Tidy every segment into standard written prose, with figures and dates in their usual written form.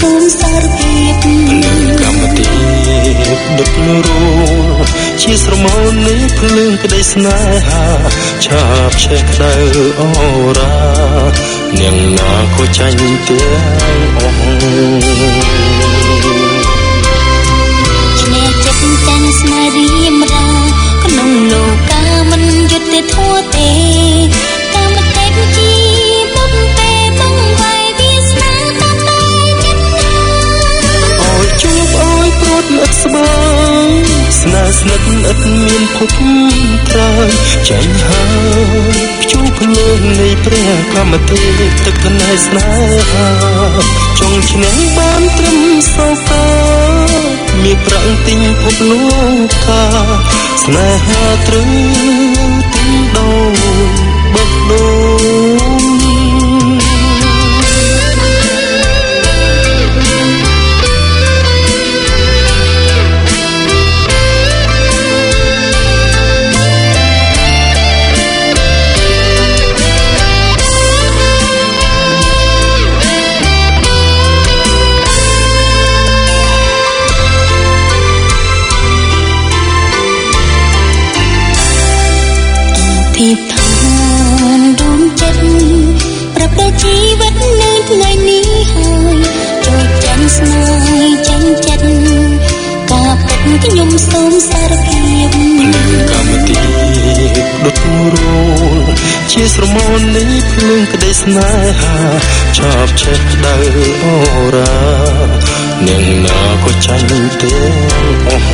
សូមសារភាពកម្មតិដុតរួជាស្រមោលនៃភ្លើងក្តីស្នេហាឆាបឆេះក្តៅអូរានាងណាក៏ចាញ់ទាំងអស់ឆ្នេរចិត្តចាំងស្មារីមរាក្នុងលោកាមិនយុត្តិធម៌ទេកម្មតិជាបុព្វពេបង្វាយវាសនាតាមតែចិត្តណាអើយជួបអើយព្រួតឥតស្បើយស្នេហ៍ស្និទ្ធឥតមានភពត្រើយចាញ់ហើយភ្ជួរភ្លើងនៃព្រះកម្មតិទឹកកណែស្នេហាចង់ឈ្នះបានត្រឹមសោកាមានប្រាំងទិញភពលោកកាស្នេហាត្រូវទិញដូរបបដូរទីឋានដួងចិត្តប្រព្រឹត្តជីវិតនៅថ្ងៃនេះហើយចូលចាំស្នេហ៍ចាំចិត្តការពិតខ្ញុំសូមសារភាពកម្មតិដុតរួជាស្រមោលនៃភ្លើងក្តីស្នេហាឆាបឆេះក្តៅអូរានាងណាក៏ចាញ់ទាំងអស់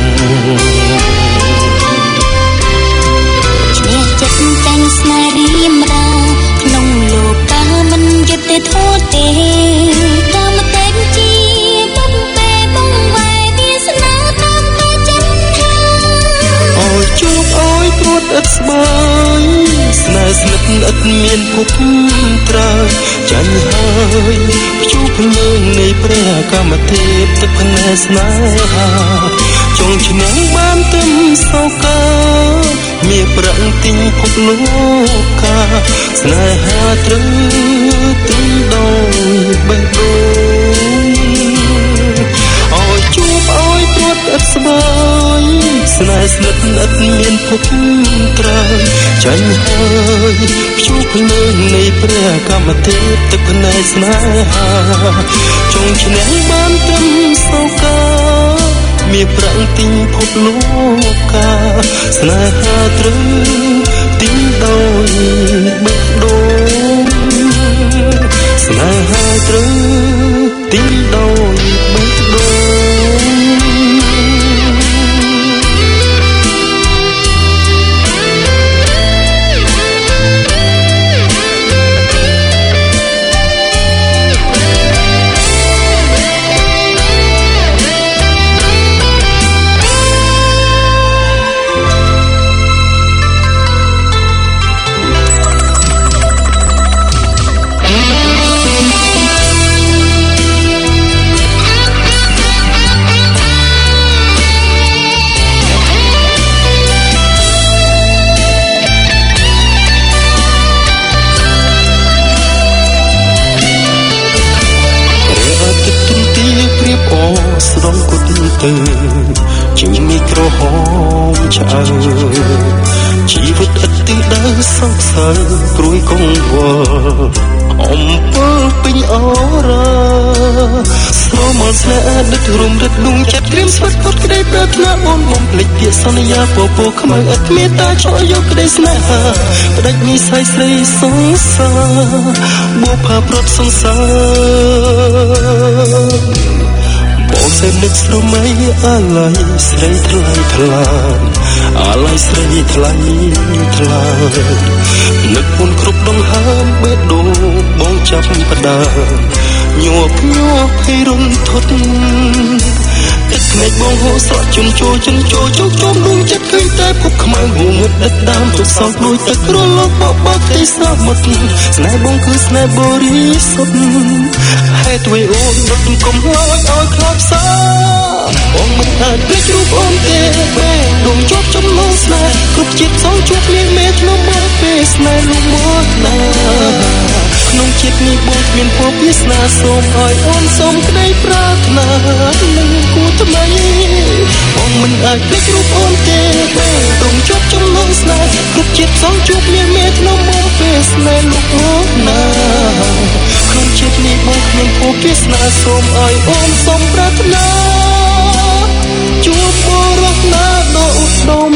ចិត្តចាំងស្មារីមរាក្នុងលោកាមិនយុត្តិធម៌ទេកម្មតិជាបុព្វពេបង្វាយវាសនាតាមតែចិត្តណាអើយជួបអើយព្រួតឥតស្បើយស្នេហ៍ស្និទ្ធឥតមានភពត្រើយចាញ់ហើយភ្ជួរភ្លើងនៃព្រះកម្មតិទឹកកណែស្នេហាចង់ឈ្នះបានទឹមសោកាមានប្រាំងទិញភពលោកកាស្នេហាត្រូវទិញដូរបេះដូងអើយជួបអើយព្រួតឥតស្បើយស្នេហ៍ស្និទ្ធឥតមានភពត្រើយចាញ់ហើយភ្ជួរភ្លើងនៃព្រះកម្មតិទឹកកណែស្នេហាចង់ឈ្នះបានត្រឹមសោកាមានប្រាំងទិញភពលោកកាស្នេហាត្រូវទិញដោយបេះដូងស្នេហាត្រូវទិញដោយបេះដូងស្ដងគុតទៅជាមីក្រហមឆ្អើជីវិតឥតទីដើសង្សារព្រួយកង្វល់អំពើពេញអរស្រមល់ស្នេហ៍ដឹករំរឹកដួងចិត្តក្រៀមស្វិតពុតក្តីប្រាថ្នាអូនបំភ្លេចពាក្យសន្យាពពោខ្មៅឥតមេត្តាឆ្លយកក្តីស្នេហាផ្ដាច់និស្ស័យស្រីសង្សារបុផាប្រត់សង្សារបងសេនឹកស្រមៃអាឡ័យស្រីថ្លៃថ្លាអាឡ័យស្រីថ្លៃថ្លានឹកពុនគ្រប់ដងហើមបេះដូងបងចាប់ផ្ដើមញាប់ភ័យរន្ធត់ទឹកភ្នែកបងហូរស្រក់ជន់ចូលជុំដួងចិត្តឃើញតែភពខ្មៅងងឹតដិតដាមទុកសោកដូចទឹកក្រឡកបបទេសមុទ្រស្នេហ៍បងគឺស្នេហ៍បរិសុទ្ធហេតុអ្វីអូនដុតគុំហើយឲ្យខ្លាប់សាបងមិនអាចភ្លេចរូបអូនទេបែដងជាប់ចំណងស្នេហ៍គ្រប់ជាតិសងជួបមានមេក្នុងមកពេលស្នេហ៍លំមកណាក្នុងក្នុងចិត្តនេះបងមានពរវាសនាសូមឲ្យអូនសូមក្តីប្រាថ្នានឹងគូថ្មីបងមិនអាចភ្លេចរូបអូនទេពេលត្រង់ជប់ចំណងស្នេហ៍គ្រប់ចិត្តសងជួបមានមេក្នុងមកពេលស្នេហ៍លោកអូនណាក្នុងចិត្តនេះបងគ្មានពរវាសនាសូមឲ្យអូនសូមប្រាថ្នាជួបបរោះណាដ៏ឧត្តម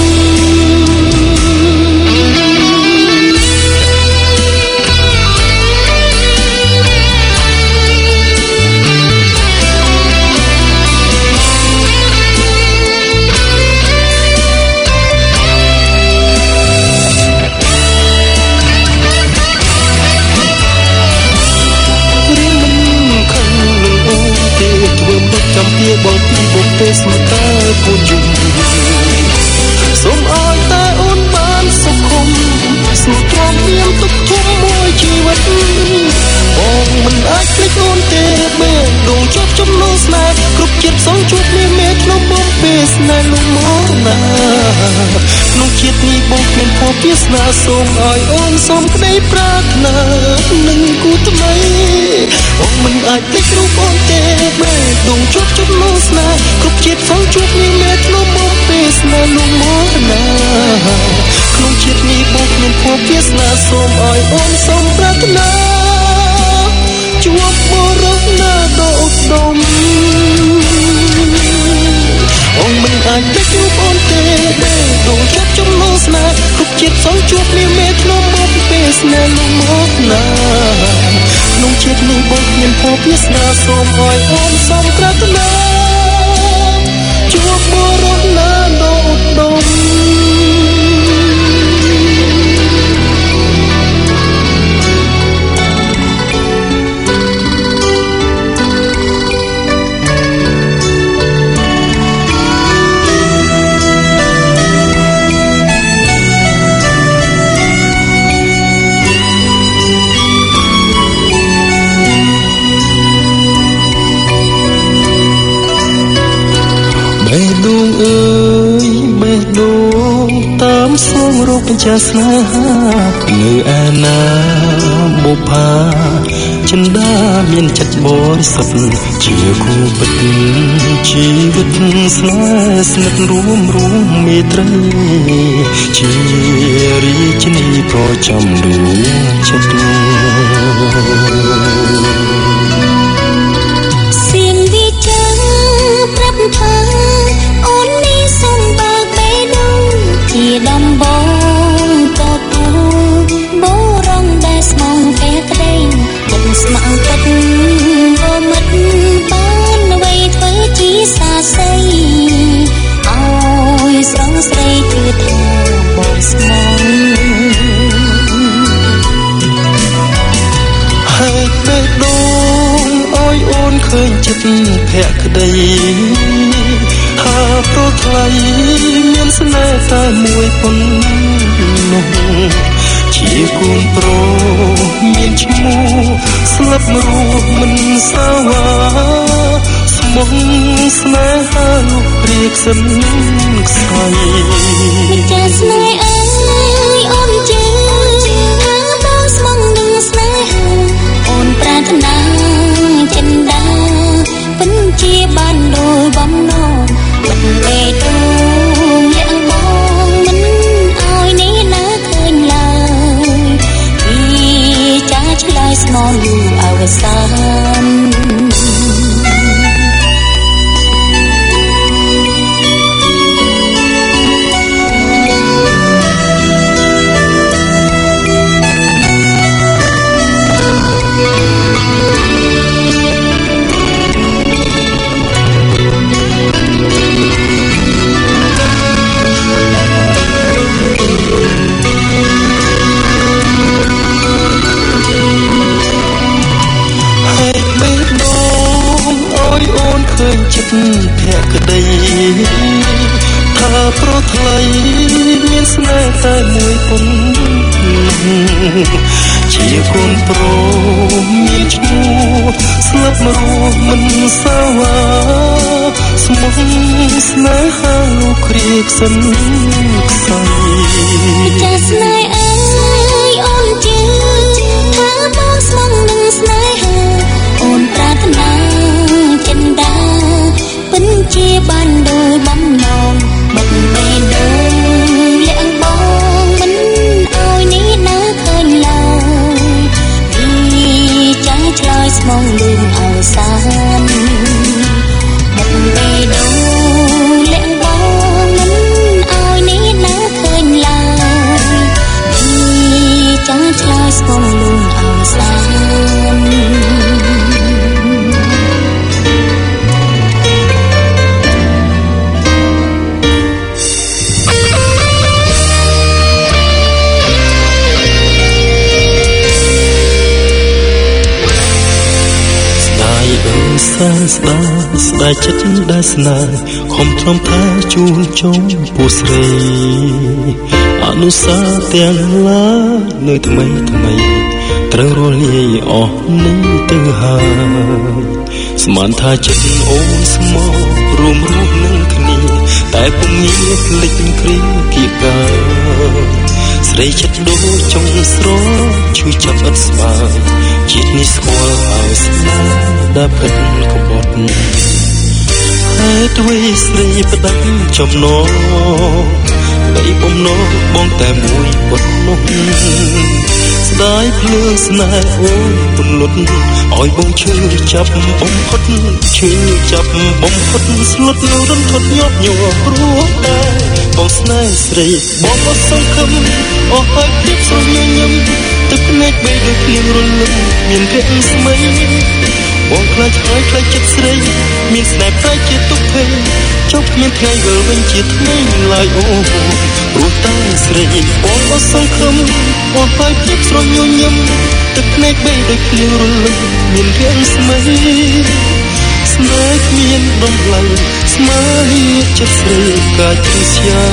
ចាំពីបងពីបងទេសមកតើគូនយំសូមឲ្យតែអូនបានសុខុមស៊ូទ្រាំមានទុកធំមួយជីវិតបងមិនអាចភ្លេចអូនទេបែបដងជាប់ចំណងស្នេហ៍គ្រប់ចិត្តសងជួបមានមេក្នុងបងពេលស្នេហ៍លោកមកណាក្នុងជាតិនេះបងមានពរវាសនាសូមឲ្យអូនសូមក្តីប្រាថ្នានឹងគូថ្មីបងមិនអាចភ្លេចរូបអូនទេបែបដងជាប់ចំណងស្នេហ៍គ្រប់ជាតិសងជួបមានមេក្នុងបងពេលស្នេហ៍លោកមកណាក្នុងជាតិនេះបងមានពរវាសនាសូមឲ្យអូនសូមប្រាថ្នាជួបបរោះណាដ៏ឧត្តមបងមិនអាចភ្លេចរូបអូនទេបែបដងជាប់ចំណងស្នេហ៍គ្រប់ជាតិសងជួបមានមេក្នុងបងពេលស្នេហ៍លោកមកណាក្នុងជាតិនេះបងមានពរវាសនាសូមឲ្យអូនសូមប្រាថ្នាជួបបរោះណាដ៏ឧត្តមបេះដូងអើយបេះដូងតាមសងរកបញ្ចាស្នេហានៅឯណាបុប្ផាចិន្តាមានចិត្តបរិសុទ្ធជាគូពិតជីវិតស្នេហ៍ស្និទ្ធរួមមេត្រីជារាជនីប្រចាំដួងចិត្តសៀងវិចារប្រាប់ថាអូននេះសូមបើកបេះដូងជាដំបងក៏ទូបរងដែលស្មងពេលក្តីគិតស្មងទឹកក៏មិនបានអ្វីធ្វើជាសាស័យឲ្យស្រងស្រីជឿថាបងស្មងហើយបេះដូងឲ្យអូនឃើញចិត្តភក្តីថាប្រថ្លៃមានស្នេហ៍តែមួយប៉ុណ្ណោះជាគូនប្រុសមានឈ្មោះស្លាប់រស់មិនសាវាស្មោះស្នេហាលោកព្រាកសិនខ្សែមិនចាស្នេហ៍អើយអូនជឿថាបងស្មងនឹងស្នេហាអូនប្រាថ្នាចិន្តាពិនជាបានដោយបំណងមិនបេះដូងលាក់បងមិនឲ្យនេះណាឃើញឡើយពីចាឆ្លើយស្មោះយូរអវសានភក្តីថាប្រថ្លៃមានស្នេហ៍តែមួយប៉ុណ្ណោះជាកូនប្រុសមានឈ្មោះស្លាប់រស់មិនសាវាស្មោះស្នេហាលោកគ្រាកសិនខ្សែចាស្នេហ៍អើយអូនជឿថាបងស្ដាស្ដាយចិត្តដែលស្នេហ៍ខំទ្រាំថាជូនចុងពូស្រីអនុសាទាំងឡាយនៅថ្មីថ្មីត្រូវរលាយអស់នេះទៅហើយស្មានថាចិត្តអូនស្មោះរួមរស់នឹងគ្នាតែពុំងាយភ្លេចគ្រាគៀកកាស្រីចិត្តដូចចុងស្រឈឺចាប់អត់ស្បើយជាតិនេះស្គាល់ហើយស្នាដែលពិតក្បត់ហើយទ្វេស្រីផ្ដាច់ចំណងដីបំណងបងតែមួយពុតនោះស្ដាយភ្លើងស្នេហ៍អូនពន្លត់ឲ្យបងឈឺចាប់បំផុតឈឺចាប់បំផុតស្លុតនៅរន្ធត់ញាប់ញ័រព្រោះតែបងស្នេហ៍ស្រីបងអត់សង្ឃឹមអស់ហើយភាពស្រញញឹមទឹកភ្នែកបីដូចភ្លៀងរលឹមមានរាក់ស្មីបងខ្លាចហើយខ្លាចចិត្តស្រីមានស្នេហ៍ប្រែជាទុក្ខភ័យចុកមានថ្ងៃវិលវិញជាថ្ងៃឡើយអូព្រោះតែស្រីបងអត់សង្ឃឹមអស់ហើយភាពស្រញញឹមទឹកភ្នែកបីដូចភ្លៀងរលឹមមានរាក់ស្មីស្នេហ៍គ្មានតម្លៃស្មើចិត្តស្រីកាចស្យា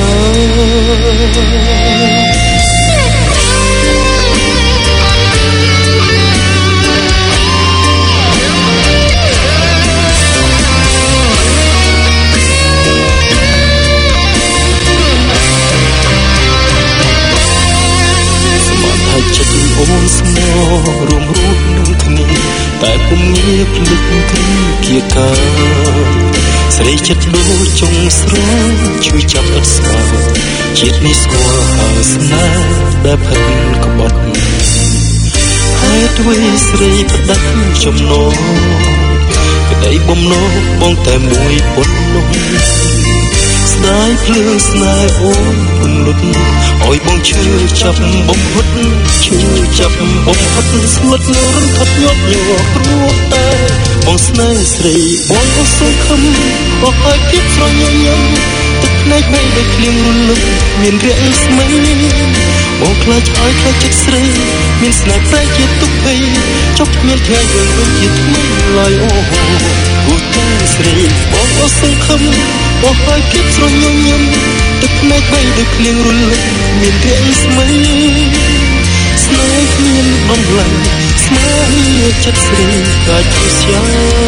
អូនស្មោះរួមរស់នឹងគ្នាតែពុំងាយភ្លេចគ្រាគៀកកាស្រីចិត្តដូចចុងស្រឈឺចាប់អត់ស្បើយជាតិនេះស្គាល់ហើយស្នេហ៍ដែលពិតក្បត់ហើយទ្វេស្រីផ្ដាច់ចំណងក្តីបំណងបងតែមួយពុតនោះស្ដាយភ្លើងស្នេហ៍អូនពន្លត់ឲ្យបងឈឺចាប់បំផុតឈឺចាប់បំផុតស្លុតនៅរន្ធត់ញាប់ញ័រព្រោះតែបងស្នេហ៍ស្រីបងអត់សង្ឃឹមអស់ហើយភាពស្រញញឹមទឹកភ្នែកបីដូចភ្លៀងរលឹមមានរាក់ស្មីបងខ្លាចឲ្យខ្លាចចិត្តស្រីមានស្នេហ៍ប្រែជាទុក្ខភ័យចុកមានថ្ងៃយើងវិញជាថ្មីឡើយអូព្រោះតែស្រីបងអត់សង្ឃឹមអស់ហើយភាពស្រញញឹមទឹកភ្នែកបីដូចភ្លៀងរលឹមមានរាក់ស្មីស្នេហ៍គ្មានតម្លៃស្មើចិត្តស្រីកាចស្យា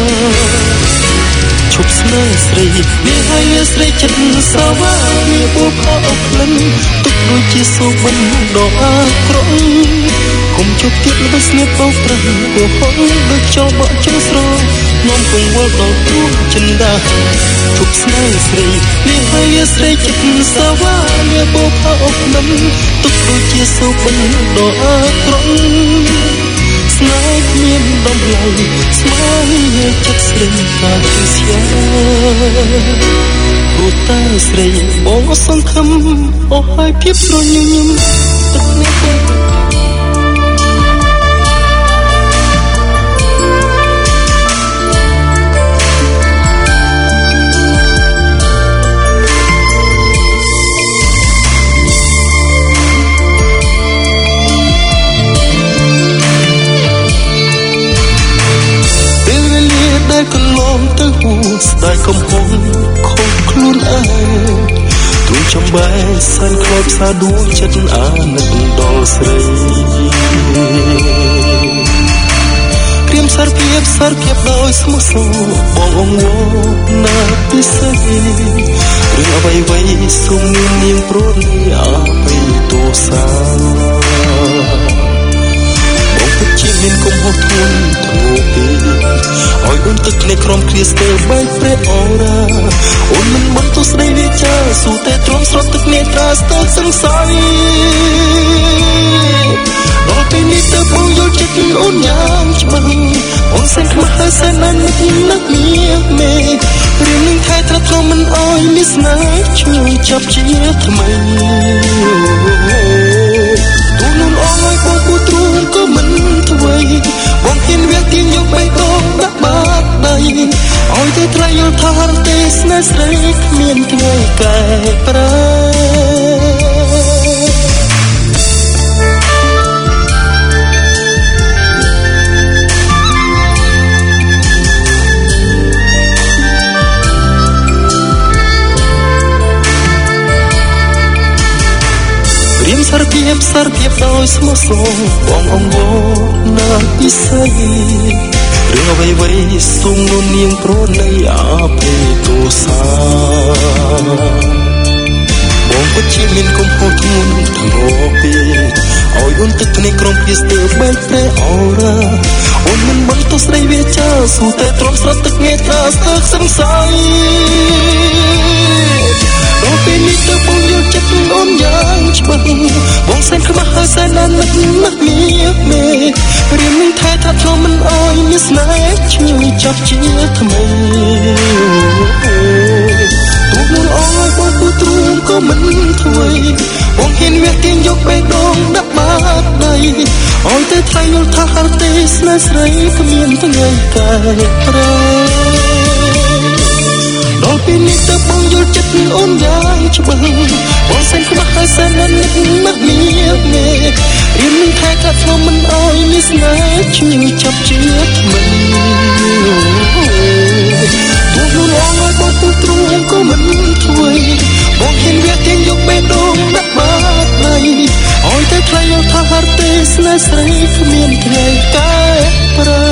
ឈប់ស្នេហ៍ស្រីវាហើយស្រីចិត្តសាវ៉ាវាបុកខអស់ក្លិនទុកដូចជាសូបិនដ៏អាក្រក់គុំជប់ទៀតល្បិចស្នៀបបោកប្រាំគោហងដូចចោលបក់ចុងស្រនាំកង្វល់ដល់ទូចិនដាឈប់ស្នេហ៍ស្រីវាហើយស្រីចិត្តសាវ៉ាវាបុកខអស់ក្លិនទុកដូចជាសូបិនដ៏អាក្រក់ស្នេហ៍គ្មានតម្លៃស្មើចិត្តស្រីកាចស្យាព្រោះតែស្រីបងអត់សង្ឃឹមអស់ហើយភាពស្រញញឹមទឹកនេះកន្លងទៅហួស្ដាយកំហុងខំខ្លួនឯងទួចំបែសានខ្លោចផ្សាដួងចិត្តអាណិតដល់ស្រីព្រាមសារភាពដោយស្មោះសរបងអងវណាពិសេសរឿងអ្វីសូមនាងព្រោះអភ័យទោសាជាមានគុំហត់ធ្ងន់ធ្ងរពេកឲ្យអូនទឹកនៃក្រំគ្រាស្ទើបែកព្រះអរ៉ាអូនមិនបានទោះស្ដីវាចាស៊ូតែទ្រាំស្រត់ទឹកនេត្រាស្ទើសង្ស័យដល់ពេលនេះទៅបងយល់ចិត្តអូនយ៉ាងច្បាស់អូនសែនខ្មាស់ហើយសែនណាស់នឹកមេរឿងនឹងថែត្រាត់ក៏មិនអោយមានស្នេហ៍ជួយចាប់ជាថ្មីទូលំអងឲ្យបងគូទ្រូងក៏មិនអ្វីបងហ៊ានវាទៀងយកបេះដូងដាក់បាត់ដៃឲ្យតែត្រៃយល់ថារទេស្នេហ៍ស្រីគ្មានថ្ងៃកែប្រែសារភាពដោយស្មោះសរបងអង្វរណាពិសេសរឿងអ្វីសូមនួននាងប្រណីអភ័យទោសាបងពិតជាមានកំហុសធ្ងន់ធ្ងរពេកឲ្យអូនទឹកភ្នែកក្រុមវាស្ទើរបែកប្រែអរ៉ាអូនមិនមិនទៅស្ដីវាចាស៊ូតែទ្រាំស្រត់ទឹកងេត្រាស្ទើរសង្ស័យដល់ពេលនេះទៅបងយល់ចិត្តអូនយ៉ាងច្បាស់បងសែនខ្មាស់ហើយសែនណាស់នឹកមាមេរៀននឹងថែថាធ្លាប់មិនអោយមានស្នេហ៍ឈ្ងុយចាប់ជាថ្មីទូកនោះអោយបងពុទ្រូងក៏មិនធ្វើបងហ៊ានវាទៀងយកបេះដូងដាក់បាតដៃអោយទៅថ្លៃយល់ថាហល់ទេស្នេហ៍ស្រីគ្មានថ្ងៃកែប្រែដល់ពេលនេះទៅបងយល់ចិត្តអូនយ៉ាងច្បាស់បងសែនខ្មាស់ហើយសែនណាស់នឹកមាស់មេរៀននឹងថែថាធ្លាប់មិនអោយមានស្នេហ៍ឈ្ងុយចាប់ជាថ្មីទូកនោះអោយបងពុទ្រូងក៏មិនធ្វើបងហ៊ានវាទៀងយកបេះដូងដាក់បាតដៃអោយទៅថ្លៃយល់ថាហល់ទេស្នេហ៍ស្រីគ្មានថ្ងៃកែប្រែ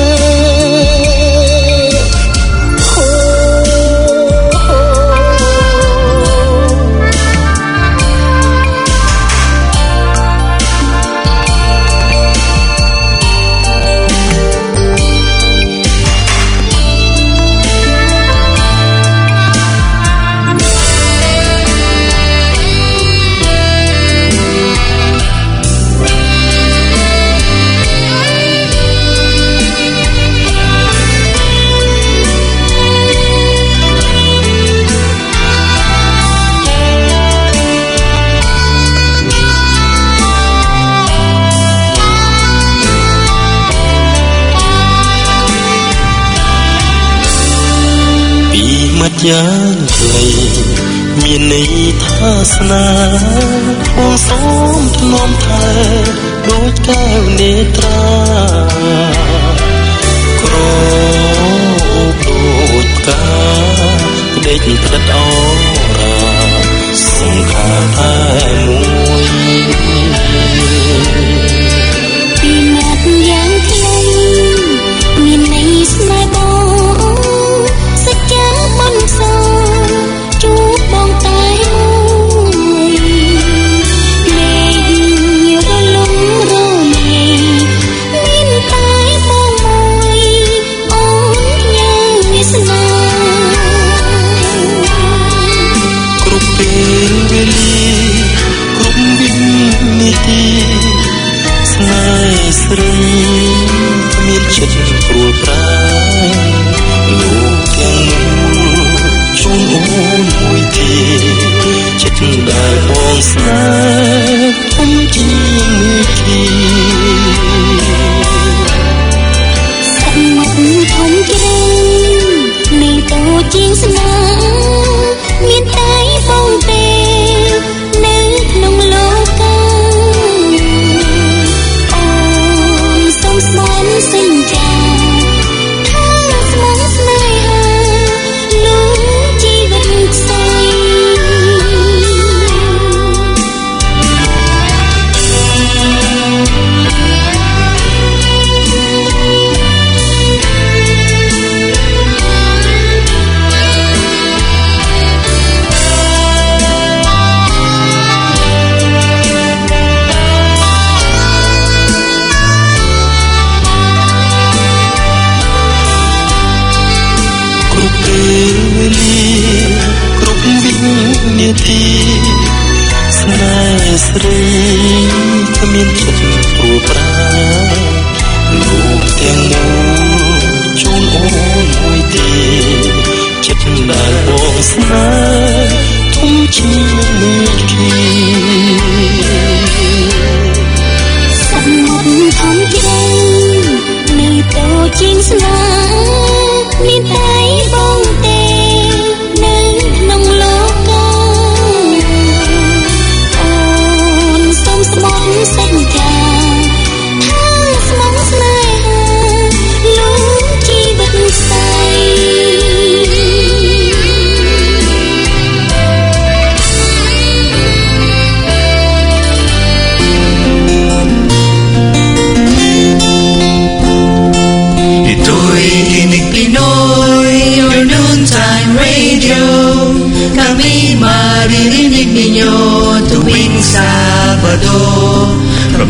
យ៉ាងខ្លីមានន័យថាស្នេហ៍បងសូមធ្នមថែដូចកែវនេត្រាក្រដូចកាដេកផ្ដិតអរាសង្ខារតែមួយពីមាត់យ៉ាងខ្លីមានន័យស្នេហ៍ស្រីគ្មានចិត្តព្រួលប្រែលោកទាំងមូលជូនអូនមួយទីចិត្តដែលបងស្នេហ៍ធំជាងមួយទីសមុទ្រធំជ្រៅនេះតូចជាងស្នេហ៍មានតែបងទេនៅក្នុងលោកសញ្ចាថាស្មងស្នេហាលោកជីវិតស្អីស្នេហ៍ស្រីគ្មានចិត្តព្រួលប្រែលោកទាំងមូលជូនអូនមួយទីចិត្តដែលបងស្នេហ៍ធំជាងមួយទីសមុទ្រធំជ្រៅនេះតូចជាងស្នេហ៍មានតែបងទេនៅក្នុងលោកសញ្ចាថាស្មងស្នេហាលោកជីវិតស្អី Radio. Kami maririnig ninyo tuwing Sabado from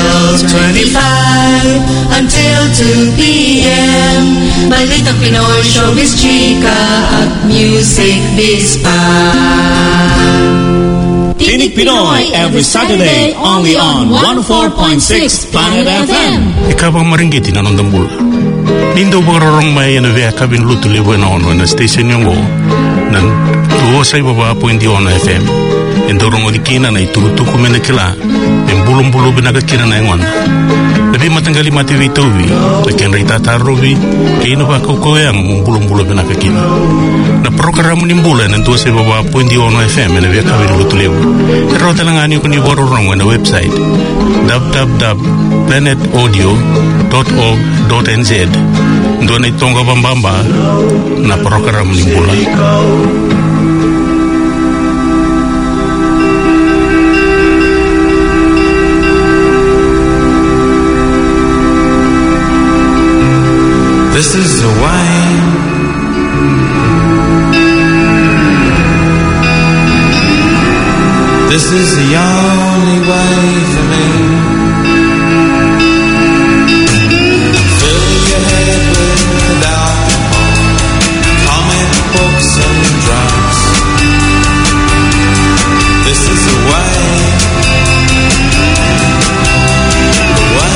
12:25 until 2 p.m. Balitang Pinoy, showbiz, chika at music biz pa. Tinig Pinoy every Saturday only on 104.6 Planet FM. Ikabang maringgit inanondambul. Nindo barorong may anaveka binluto libo na ono na station yung nan tuwo sa ibaba po hindi ono FM. Endorong odikina na iturutuko menakila. Embulong-bulo binagakina na yung onda. Lebih matanggali mati vitovi, lakian rita tarovi, kaino ba kukoyang bulong-bulo binagakina. Na program nimbulan ang tuwa sa ibaba po hindi ono FM na via kawin lutuliw. Pero talangan niyo kung ibororong na website www.planetaudio.org.nz. Doon ay tongga bambamba na program nimbulan. This is the way. This is the only way for me. Fill your head with alcohol, comic books and drugs. This is the way. The way.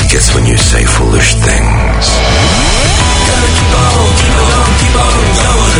Foolish things. Keep on, keep on, keep on going.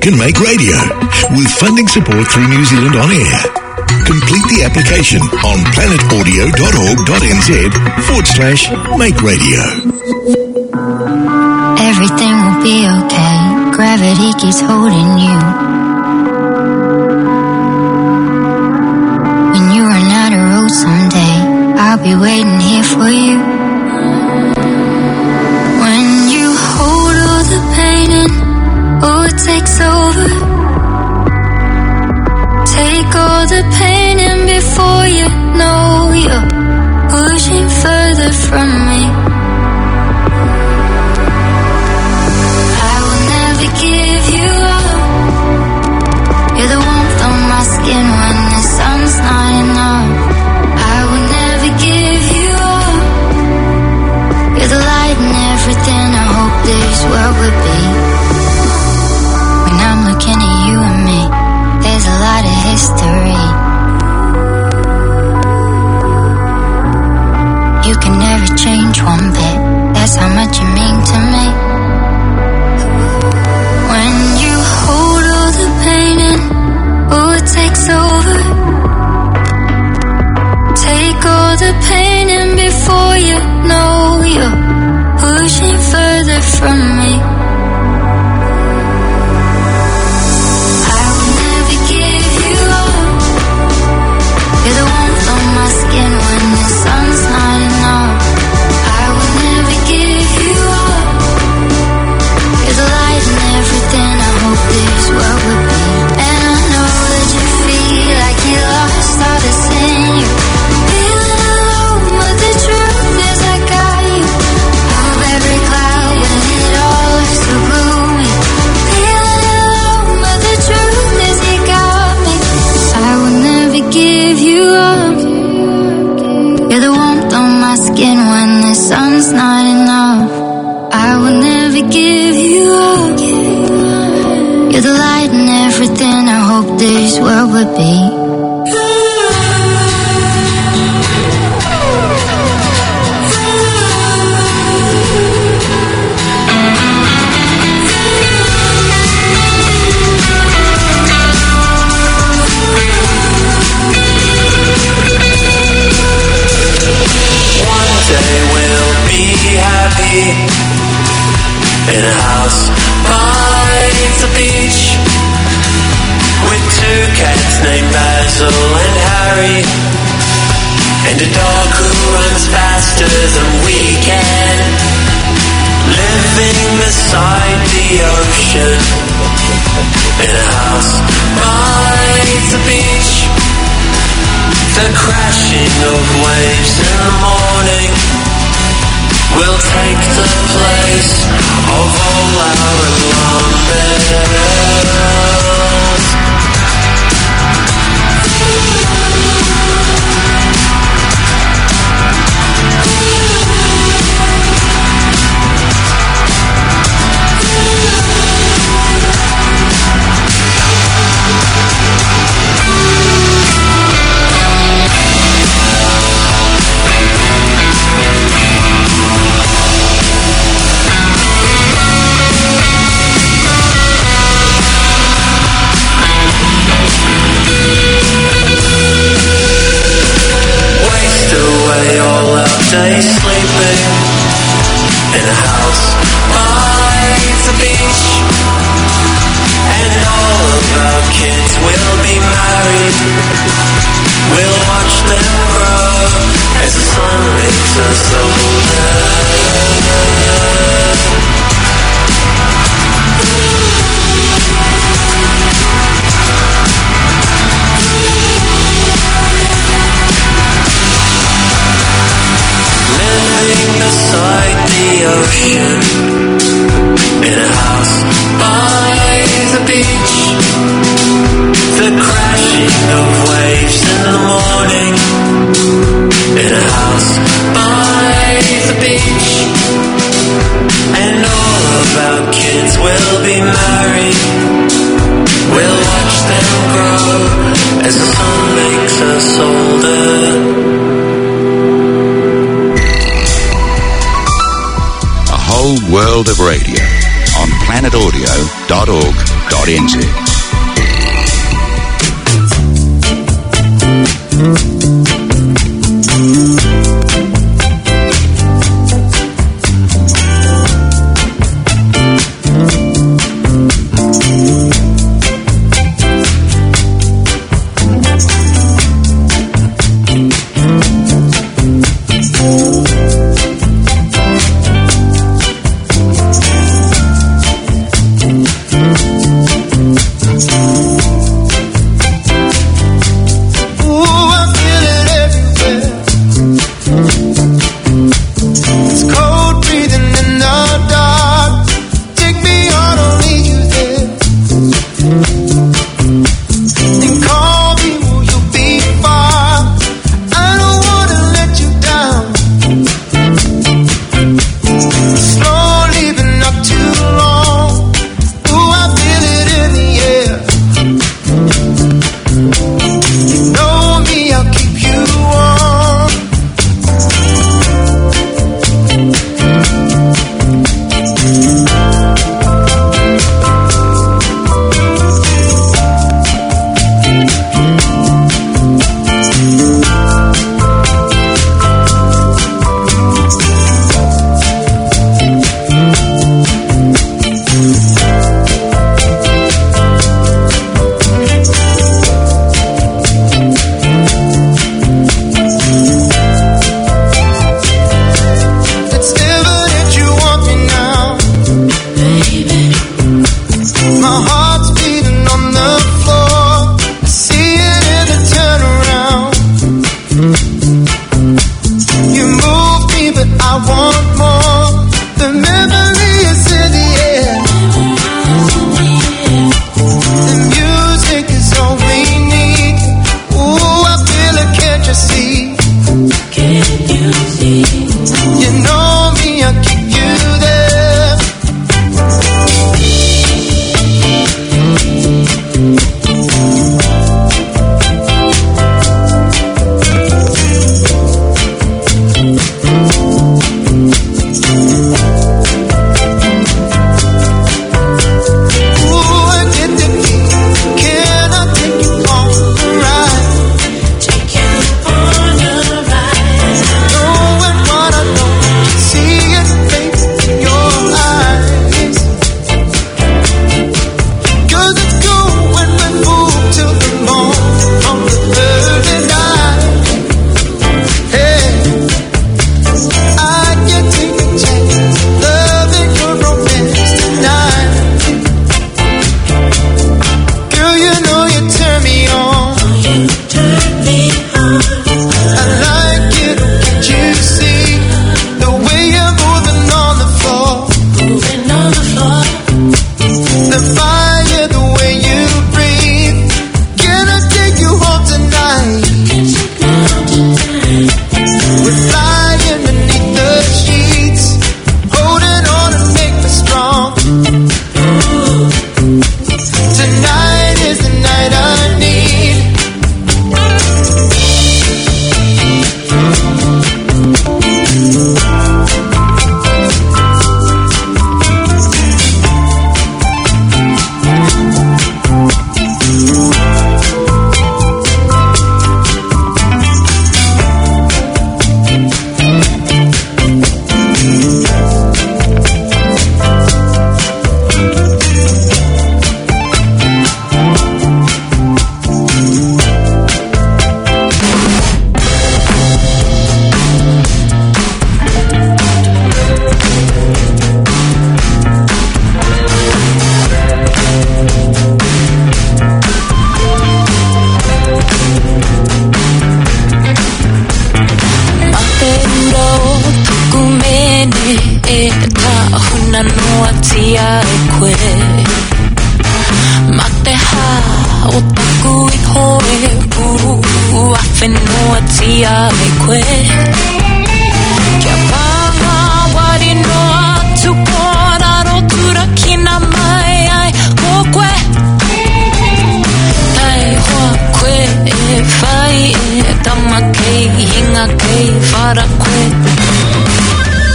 can make radio with funding support through New Zealand On Air. Complete the application on planetaudio.org.nz/make radio. Everything will be okay. Gravity keeps holding you. When you run out of road someday, I'll be waiting here for you. When you hold all the pain in, oh, it takes over. Take all the pain in before you know you're pushing further from me. I will never give you up. You're the warmth on my skin when the sun's not enough. I will never give you up. You're the light in everything I hope this world would be. When I'm looking at you and me, there's a lot of history. You can never change one bit. That's how much you mean to me. When you hold all the pain in, oh, it takes over. Take all the pain in before you know you're pushing further from me. I will never give you up. You're the warmth on my skin when the sun's not enough. I will never give you up. You're the light in everything I hope this world would be. And I know that you feel like you lost all the sin. You're feeling alone, but the truth is I got you. Move every cloud when it all looks so gloomy. Feeling alone, but the truth is you got me. I will never give you up. You're the warmth on my skin when the sun's not enough. I will never give you up. You're the light in everything I hope this world would be. One day we'll be happy in a house by the beach with two cats named Basil and Harry, and a dog who runs faster than we can, living beside the ocean in a house by the beach. The crashing of waves in the morning will take the place of all our alarm bells. All our days sleeping in a house by the beach, and all of our kids will be married. We'll watch them grow as the sun makes us older. Living beside the ocean in a house by the beach. The crashing of waves in the morning in a house by the beach. And all of our kids will be married. We'll watch them grow as the sun makes us older. World of radio on planetaudio.org.nz. Orense.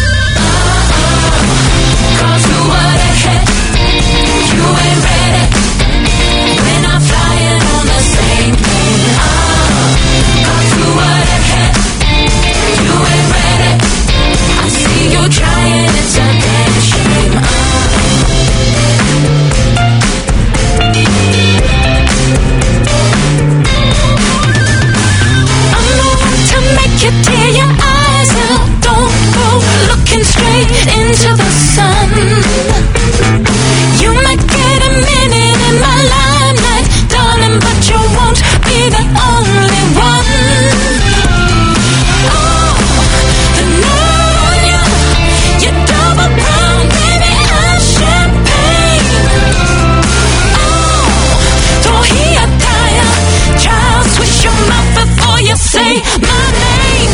Cause you were ahead, you ain't ready. the only one. Oh, the love on you, you double brown, baby, and champagne. Oh, don't hear tire, child, switch your mouth before you say my name.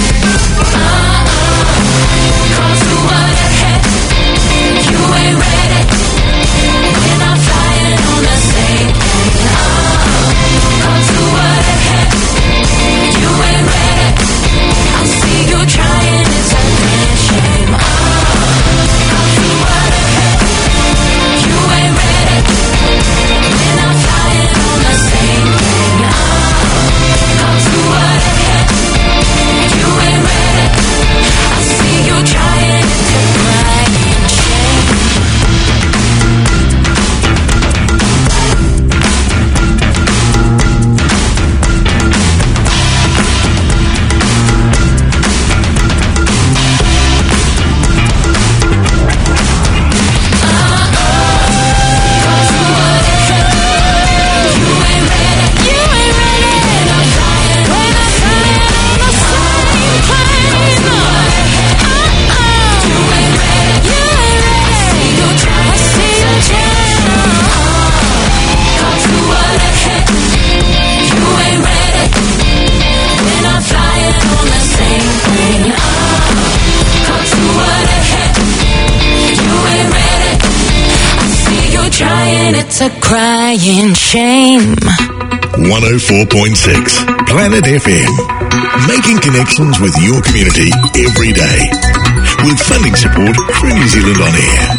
Cause what the heck, you ain't ready. We're not flying on the same plane. Cause what the heck, you ain't ready. I see you trying, it's a damn shame. Cause what the heck, you ain't ready. We're not flying on the same plane. Cause what the heck, you ain't ready. I see you trying, it's a crying shame. It's a crying shame. 104.6 Planet FM. Making connections with your community every day. With funding support through New Zealand On Air.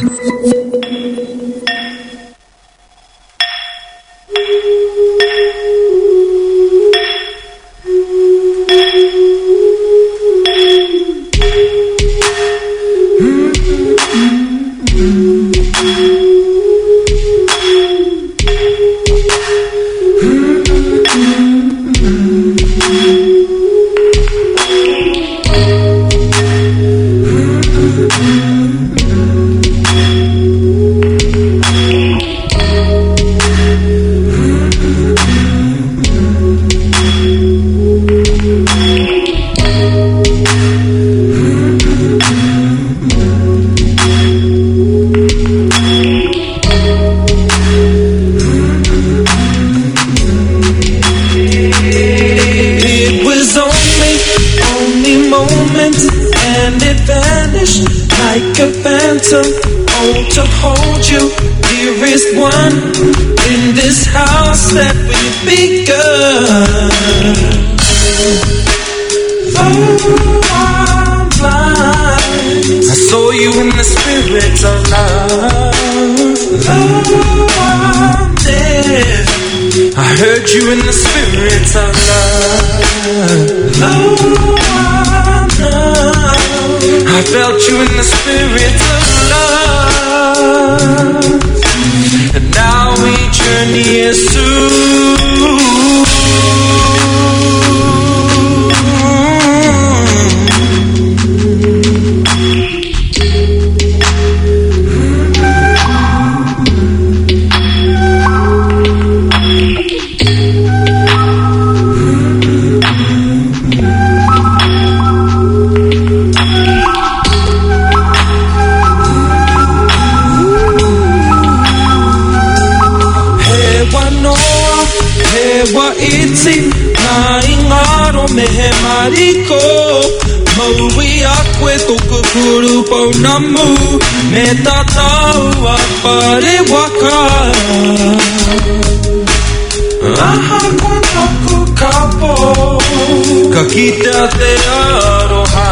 Kakita te aroha,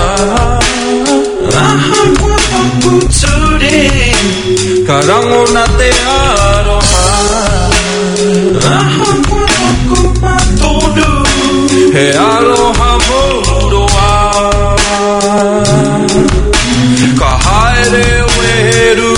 aha kwa kutsuri, karango na te aroha, aha kwa kumatoru, he aroha moroa, kahaere weru.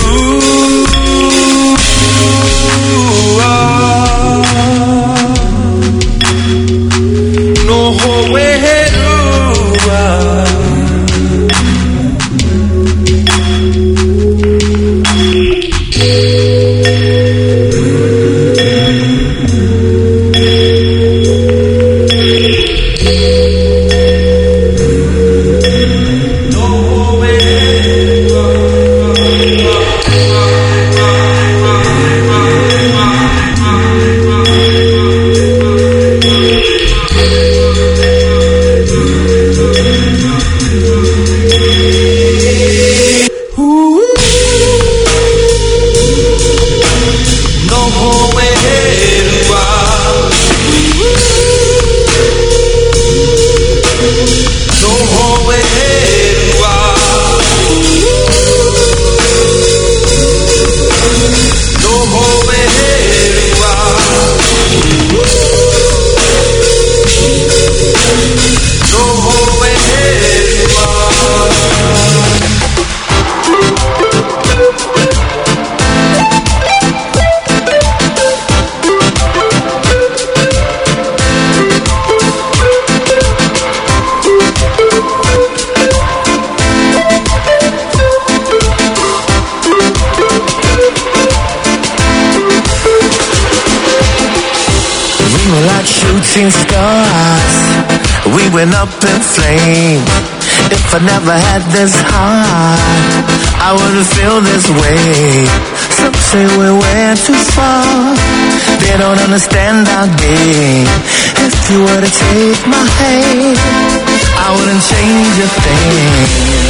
like shooting stars. We went up in flames. If I never had this heart, I wouldn't feel this way. Some say we went too far. They don't understand our game. If you were to take my hand, I wouldn't change a thing.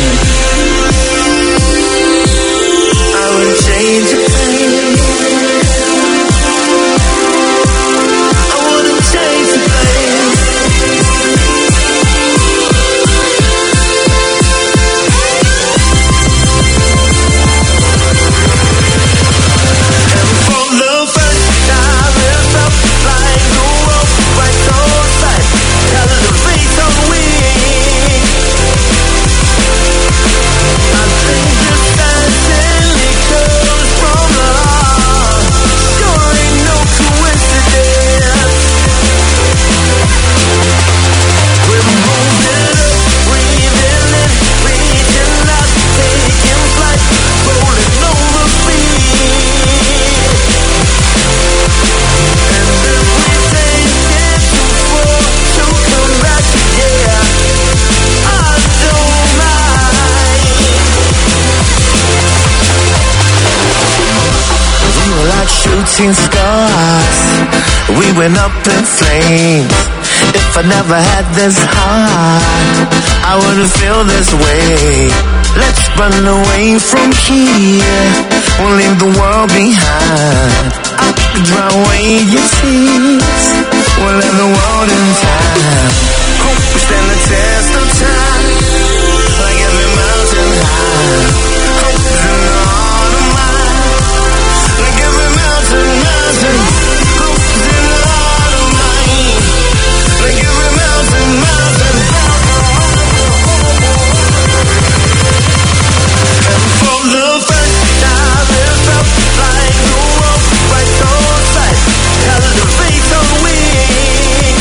I wouldn't change a thing. I wouldn't change a thing. And for the first time, it felt like the world right so tight. Tell the face on wing. I think this dancing comes from the heart. Sure ain't no coincidence. We're moving up, breathing in, reaching out, taking flight, rolling over speed. And if we take it too far to come back, yeah, I don't mind. We were like shooting stars. We went up in flames. If I never had this heart, I wouldn't feel this way. Let's run away from here. We'll leave the world behind. I could dry away your tears. We'll let the world in time. Hope we stand the test of time. Like every mountain high. Hope is in the heart of mine. Like every mountain. Hope is in the heart of mine. Like every mountain. And for the first time, it felt like the world right so tight. Tell the face on wing.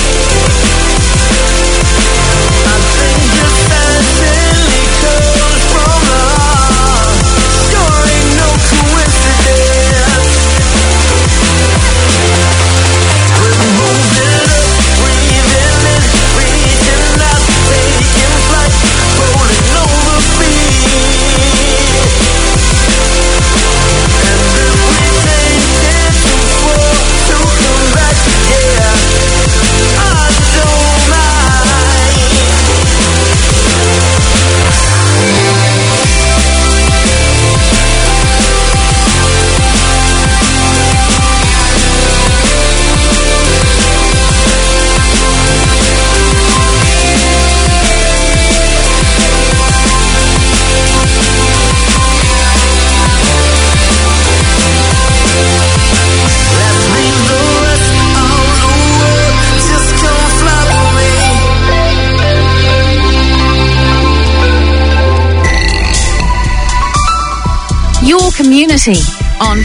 I think this dancing comes from the heart. Sure ain't no coincidence. We're moving up, breathing in, reaching out, taking flight, rolling over speed. And if we take it too far to come back, yeah, I don't mind. Let's leave the rest of the world. Just come fly with me. Your community on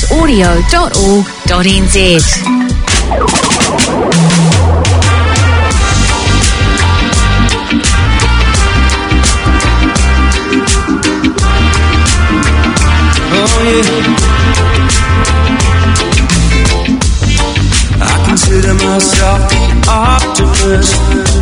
planetaudio.org.nz. Oh yeah. I consider myself the optimist.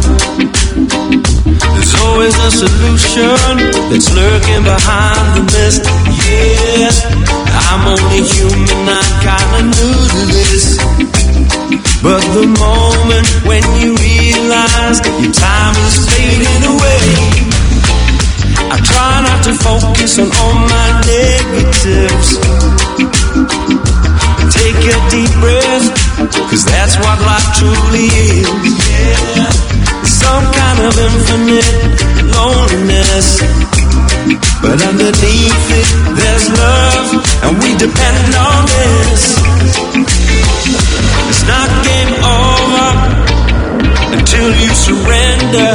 There's always a solution that's lurking behind the mist. Yeah, I'm only human, I kinda knew this. But the moment when you realize your time is fading away, I try not to focus on all my negatives. Take a deep breath, 'cause that's what life truly is. Yeah, some kind of infinite loneliness, but underneath it there's love, and we depend on this. It's not game over until you surrender.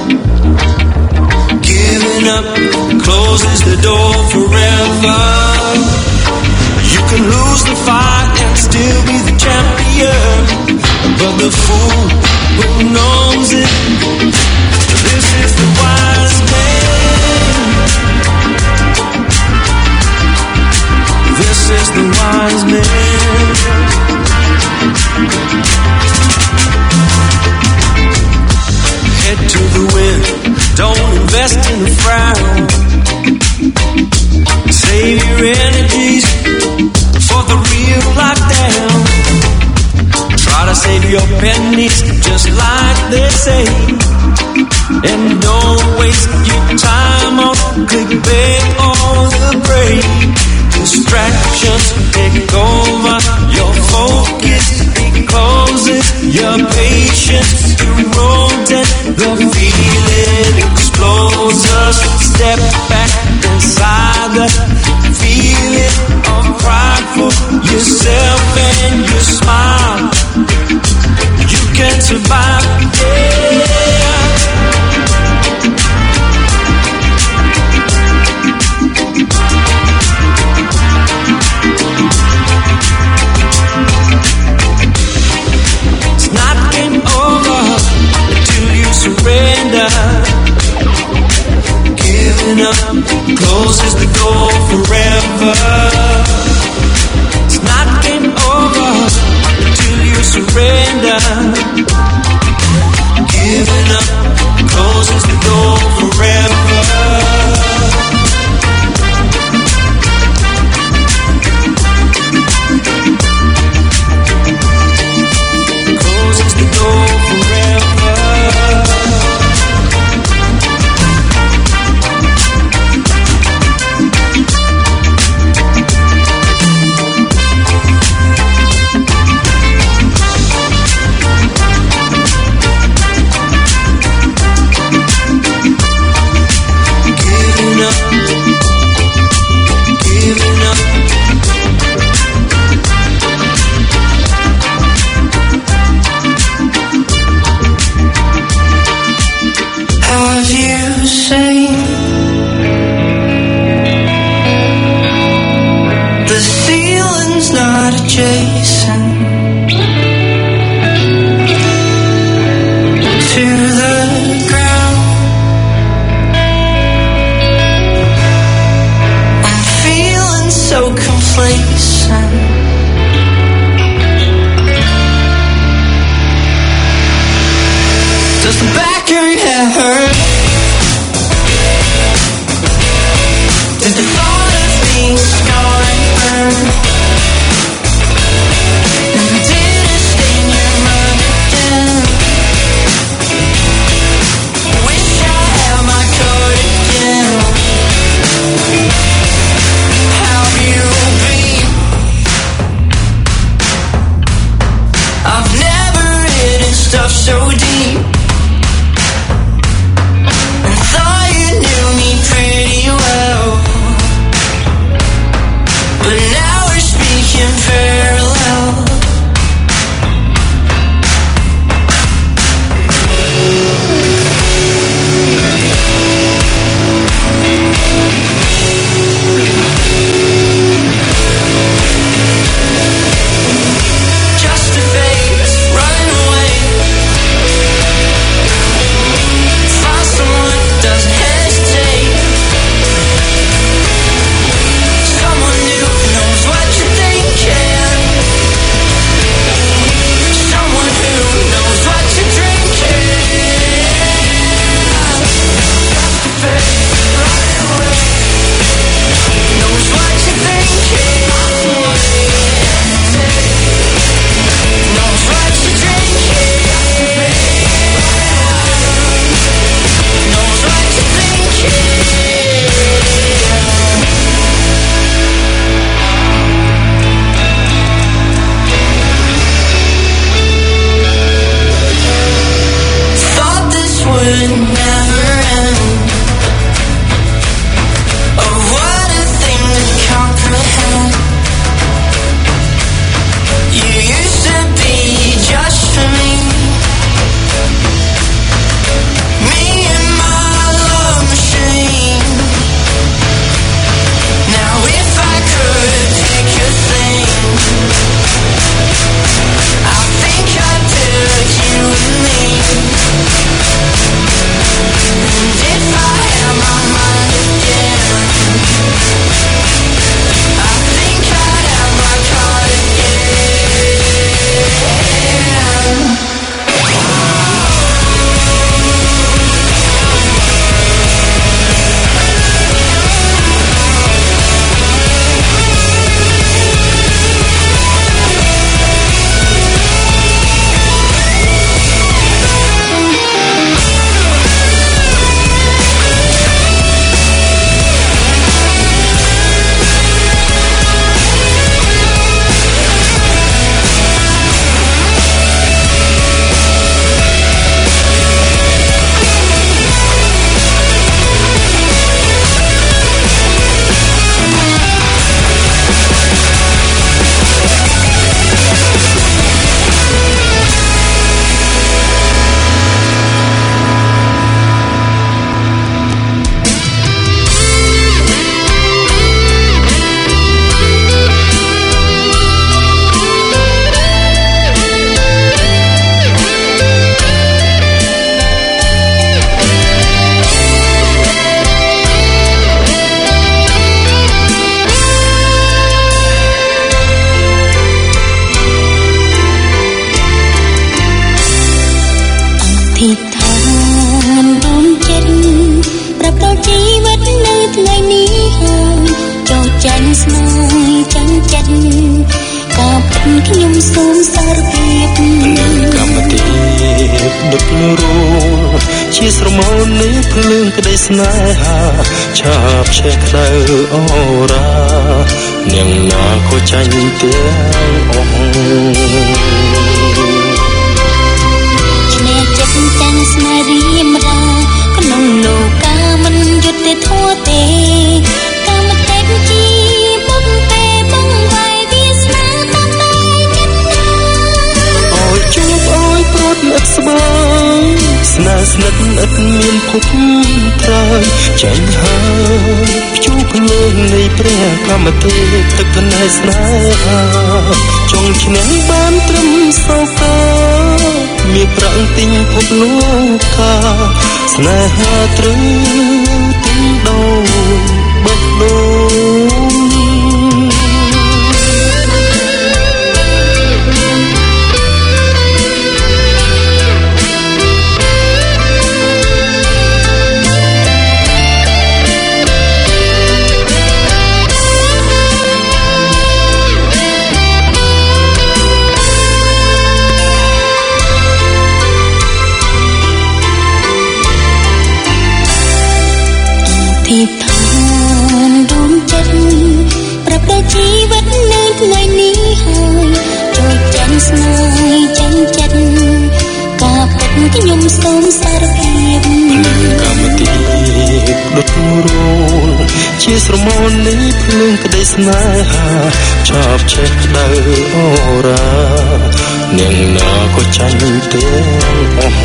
Giving up closes the door forever. You can lose the fight and still be the champion, but the fool who knows it, this is the wise man. This is the wise man. Don't invest in the frown. Save your energies for the real lockdown. Try to save your pennies just like they say. And don't waste your time on clickbait or the prey. Distractions take over your focus, it closes your patience, eroded. The feeling explodes us. Step back inside the feeling of pride for yourself and your smile. You can survive, yeah. It's not game over till you surrender. Giving up closes the door forever. It's not game over till you surrender. Giving up closes the door forever. Closes the door forever. Have you seen the ceiling's not adjacent to the ground? I'm feeling so complacent. Does the back of your head hurt? Did the thought of being scarred burn? And did it stain your mind again? Wish I had my cardigan. How you been? I've never hidden stuff so deep. Thought you knew me pretty well, but now we're speaking parallel. Just a phase, running away. កាប់ខ្ញុំសូមសារភាពកម្មតិដឹករួជាស្រមោលនៃភ្លើងក្តីស្នេហាឆាបឆេះក្តៅអូរានាងណាក៏ចាញ់ទាំងអស់ឈ្នះចិត្តទាំងស្នេហ៍រៀមរាក្នុងលោកាមិនយុត្តិធម៌ទេកម្មតែជាបុកពេបងវាយវាស្នាតាមតែចិត្តអូយជួបអូយព្រួតអត់ស្បើយស្នេហ៍ស្និទ្ធឥតមានភពត្រើយចាញ់ហើយភ្ជួរភ្លើងនៃព្រះកម្មទេទឹកភ្នែកស្នេហាចង់ឈ្នះបានត្រឹមសោកាមានប្រាំងទិញភពលោកកាស្នេហាត្រូវទិញដោយបោះដូរទីឋានដួងចិត្តប្រាប់ដល់ជីវិតនៅថ្ងៃនេះហើយចូលចាញ់ស្នេហ៍ចាញ់ចិត្តការពិតខ្ញុំសូមសារភាពកម្មតិដុតរួលជាស្រមោលនៃភ្លើងក្តីស្នេហាឆាបឆេះក្តៅអូរានាងណាក៏ចាញ់ទាំងអស់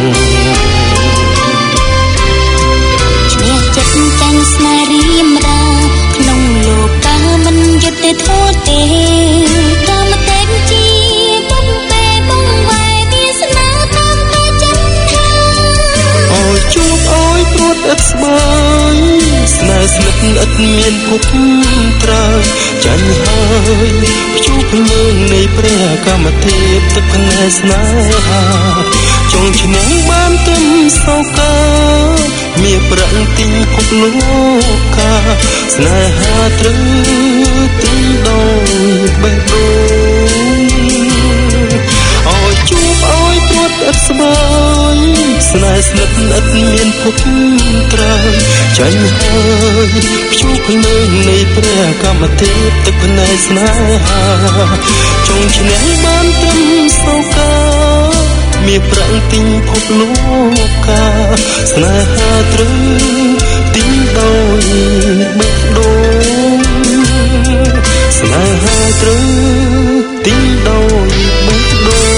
ចិត្តទាំងស្នេហ៍រៀមរាក្នុងលោកាមិនយុត្តិធម៌ទេកម្មតែជាបុកពេបងវាយវាស្នាតាមតែចិត្តអូយជួបអូយព្រួតឥតស្បើយស្នេហ៍ស្និទ្ធឥតមានភពត្រើយចាញ់ហើយភ្ជួរភ្លើងនៃព្រះកម្មទេទឹកភ្នែកស្នេហាចង់ឈ្នះបានទឹមសោកាមានប្រាំងទិញភពលោកកាស្នេហាត្រូវទិញដោយបេះដូងអូយជួបអូយព្រួតឥតស្បើយស្នេហ៍ស្និទ្ធឥតមានភពត្រើយចាញ់ហើយភ្ជួរភ្លើងនៃព្រះកម្មទេទឹកភ្នែកស្នេហាចង់ឈ្នះបានត្រឹមសោកាមានប្រាំងទិញភពលោកកាស្នេហាត្រូវទិញដោយបេះដូងស្នេហាត្រូវទិញដោយបេះដូង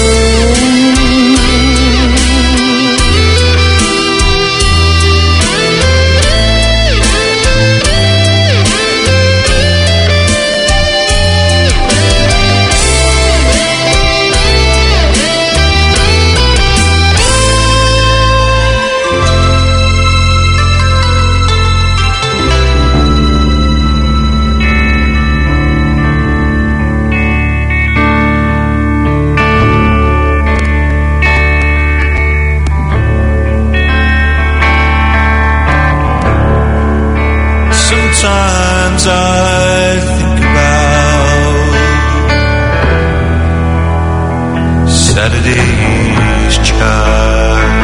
Sometimes I think about Saturday's child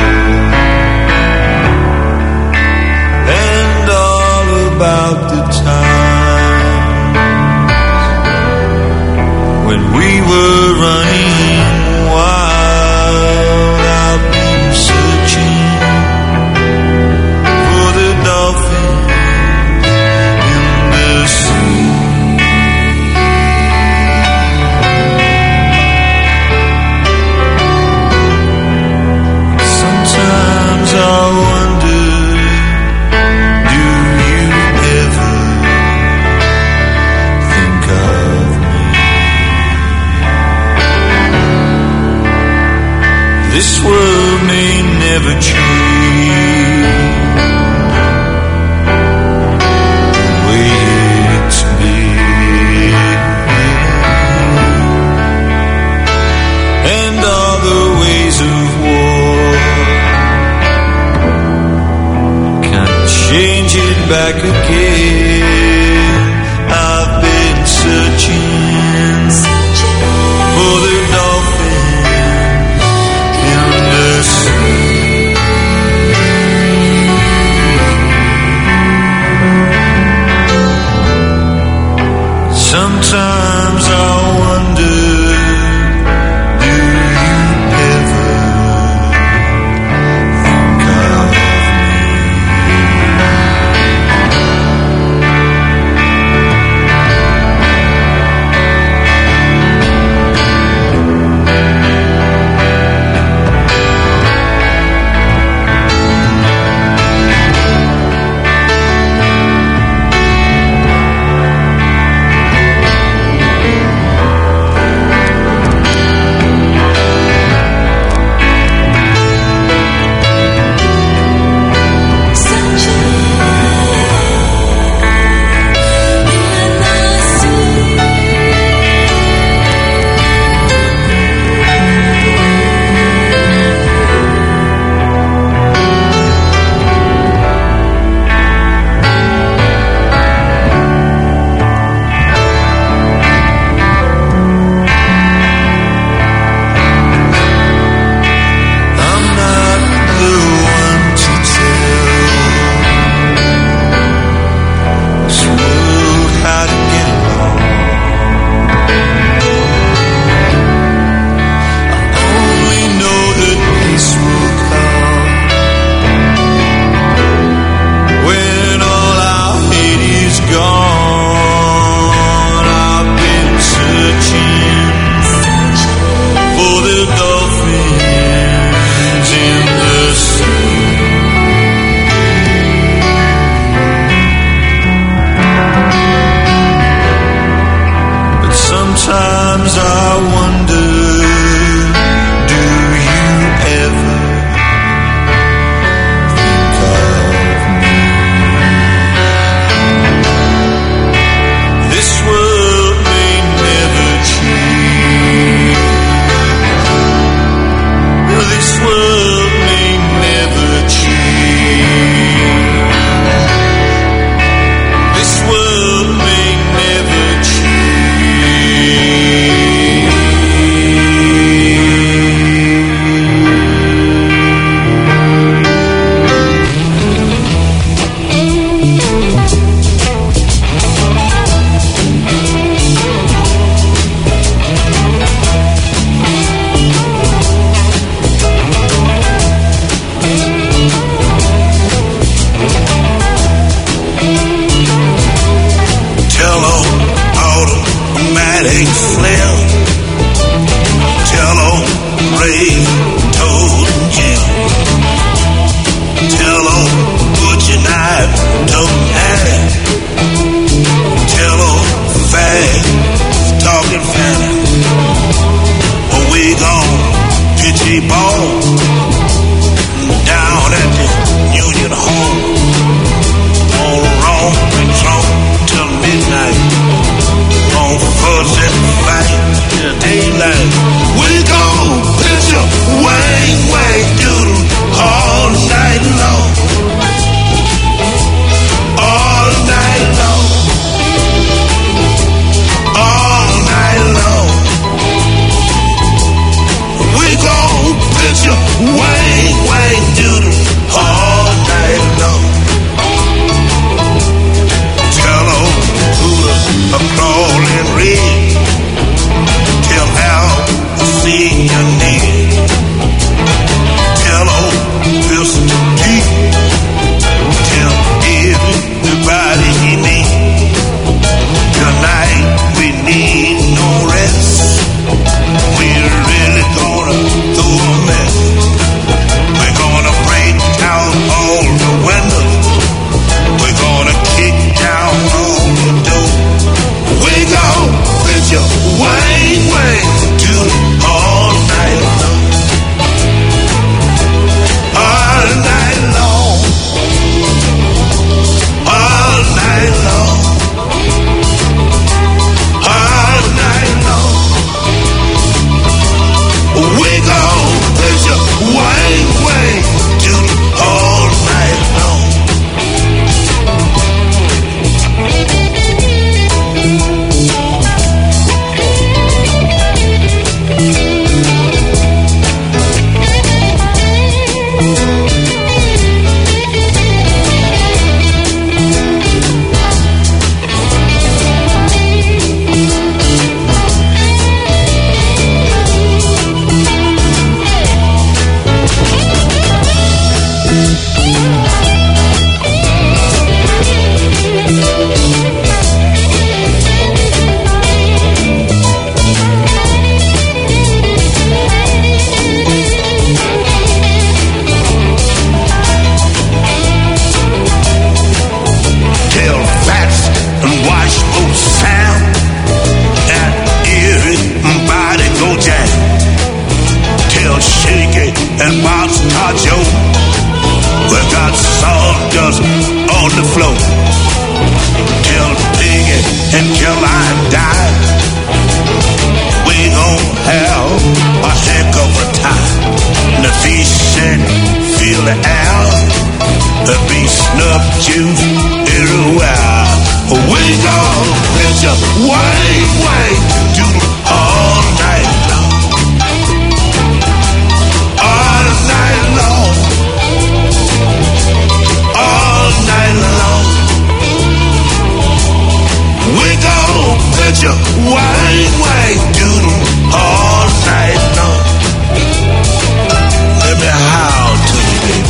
and all about the times when we were running wild out searching for the dolphin. I wonder, do you ever think of me? This world may never change the way it's been, and all the ways of war change it back again. I've been searching down at the Union Hall. On wrong and wrong till midnight. On fuss and fight till daylight. We go picture Wang Wang Doodle all night long. All night long. All night long. We go picture Wang Wang Doodle all night long. Hello to the crawling red. Tell Al to see your name. Hello, Mr. P. Tell everybody he needs. Tonight we need no rest. We're really gonna do a mess. We're gonna break down all the windows. We're gonna kick down all the doors. We go with your Wang Wang to all night long. All night long. All night long. All night long. We go with your Wang Wang to all night long. Tell Fats and Washboard Sam that everybody go jam. Tell Shaky and Boxcar Joe we got sawdust on the floor. Tell Piggy and Caroline die. We gon' have a heck of a time. The fish and feel the air. The be snuff juice everywhere. We gon' picture Wang Wang do all night long. All night long. All night long. We gon' picture Wang Wang Doodle all night long. Let me howl to you, baby.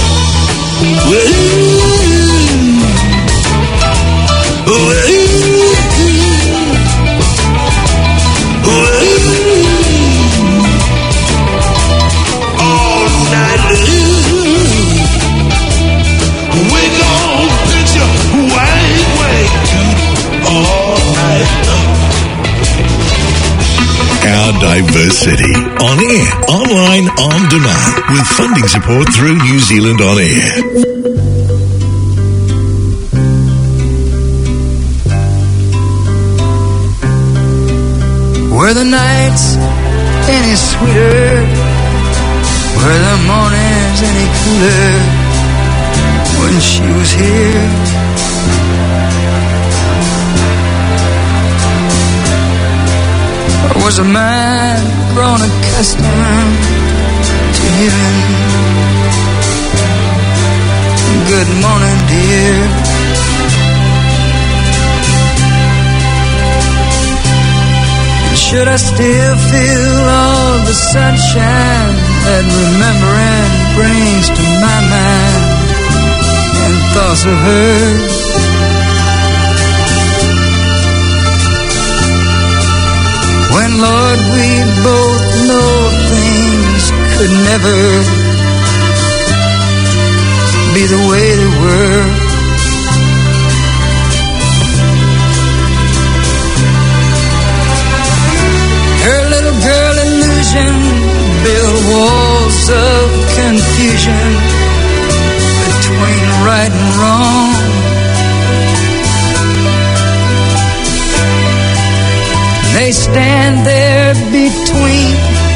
All night long. We gon' picture Wang Wang Doodle all night long. Our diverse city. On air, online, on demand. With funding support through New Zealand On Air. Were the nights any sweeter? Were the mornings any cooler when she was here? Or was a man grown accustomed to hearing good morning, dear? Should I still feel all the sunshine that remembering brings to my mind and thoughts of her? When, Lord, we both know things could never be the way they were. Her little girl illusion built walls of decision between right and wrong. They stand there between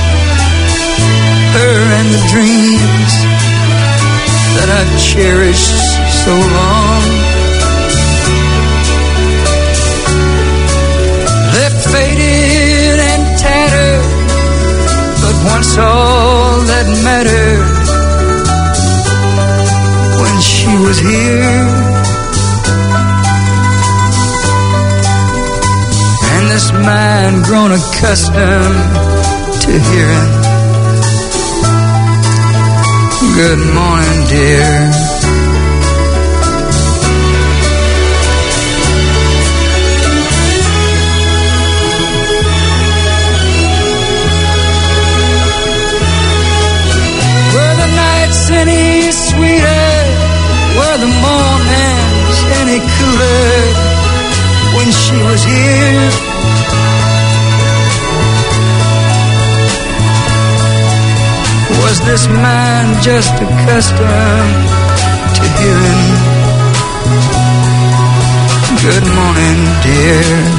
her and the dreams that I've cherished so long. They're faded and tattered, but once all that mattered when she was here. And this man grown accustomed to hearing good morning, dear. Were the nights any sweeter? Were the mornings any cooler when she was here? Was this man just accustomed to hearing good morning, dear?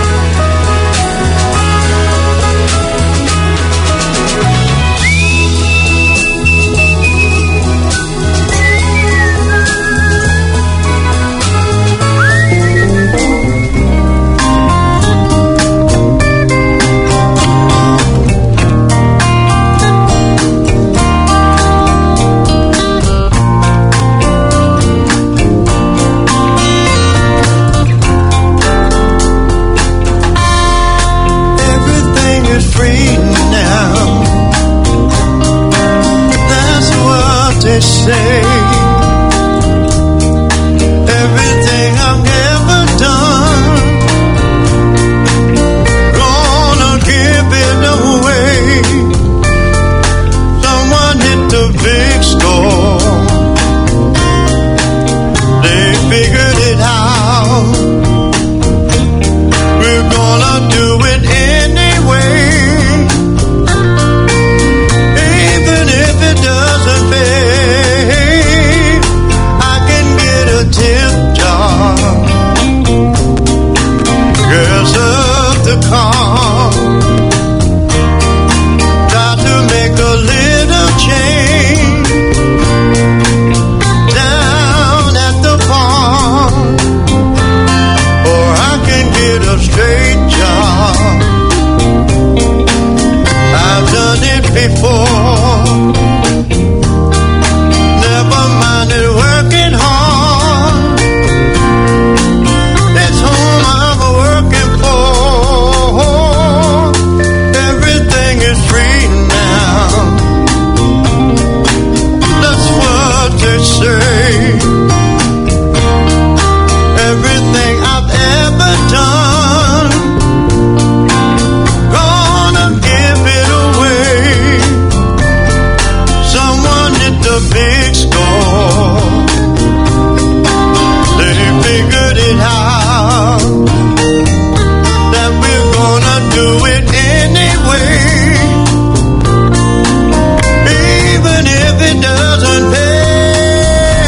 Say everything I've ever done, gonna give it away. Someone hit the big score, they figured it out. We're gonna do it anyway, even if it doesn't pay. Tip jar, girls of the car, got to make a little change down at the farm, or I can get a straight job. I've done it before, never minded working hard. Everything I've ever done, gonna give it away. Someone hit the big score, they figured it out, that we're gonna do it anyway, even if it doesn't pay.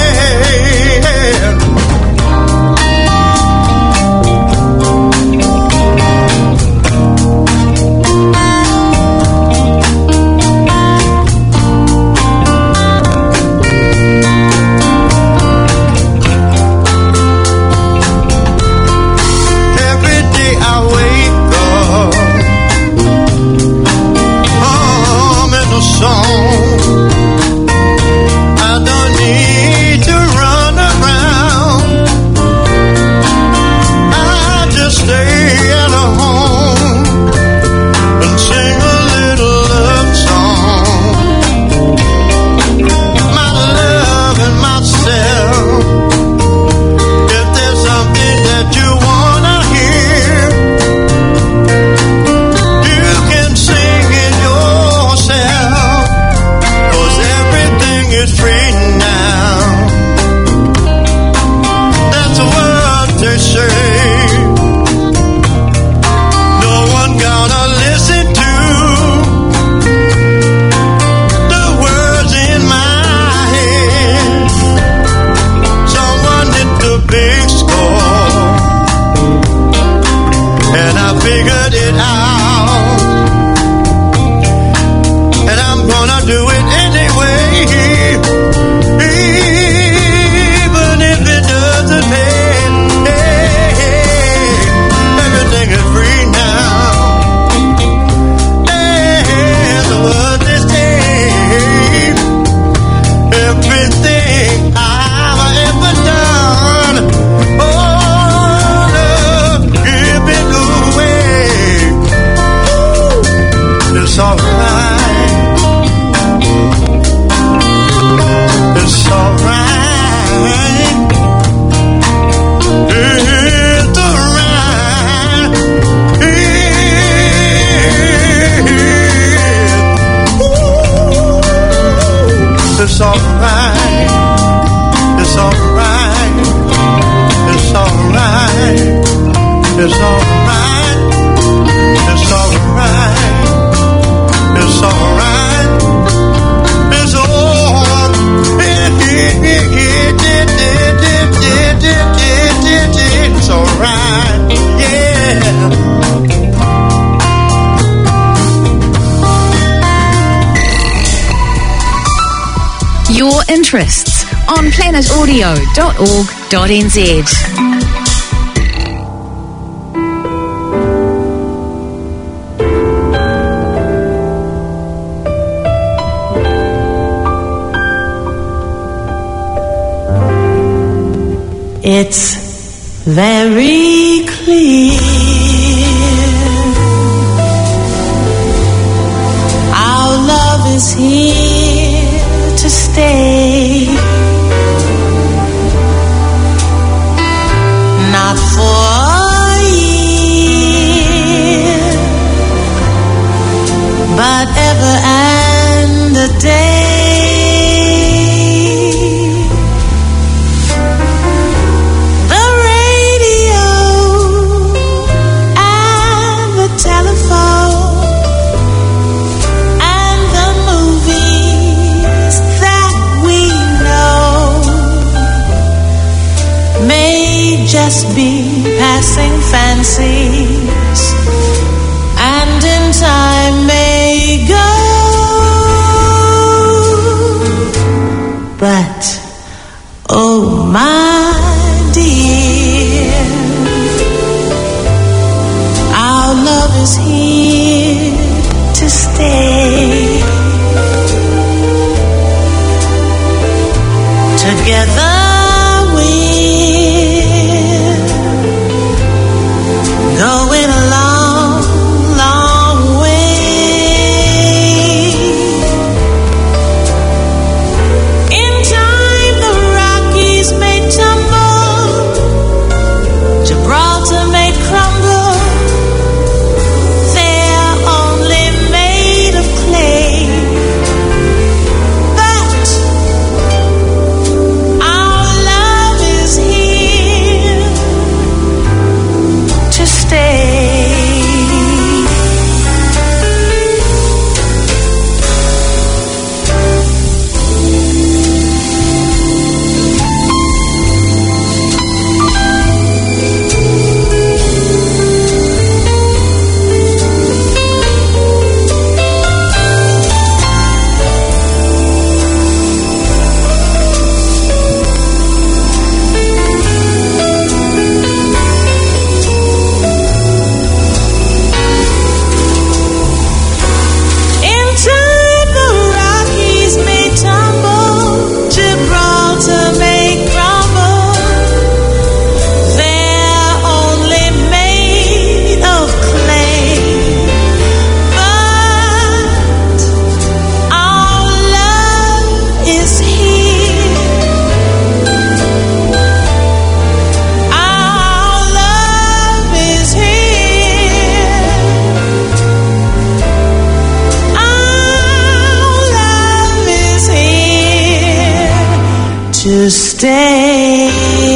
alright. It's alright. It's alright. It's alright. It's alright. It's alright. It's it's alright. Yeah. Your interests on planetaudio.org.nz. It's very clear our love is here to stay, not for a year, but ever and a day. Just be passing fancies, and in time may go. But, oh my dear, our love is here to stay. Together going a long, long way. In time the Rockies may tumble, Gibraltar may crumble. They're only made of clay, but our love is here to stay. To stay.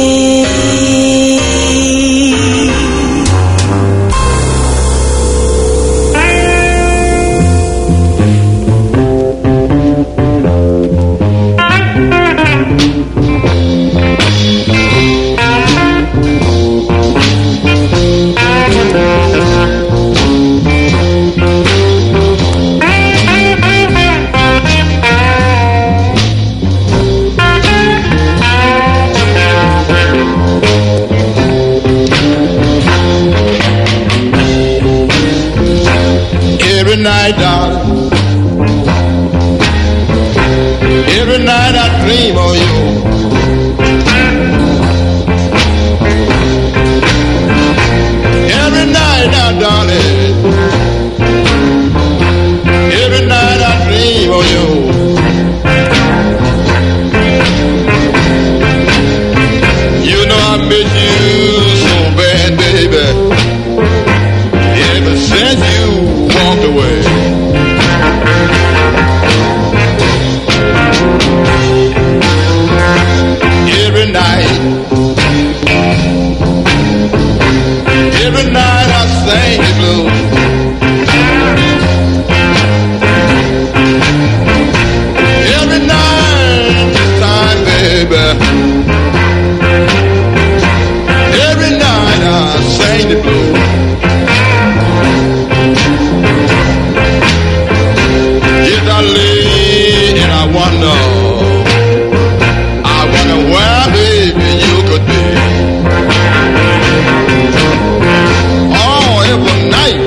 Every night, darling, every night I dream of you. Every night now, darling, every night I dream of you. You know I miss you so bad, baby, ever since you walked away. know. I wonder where, baby, you could be. Oh, every night.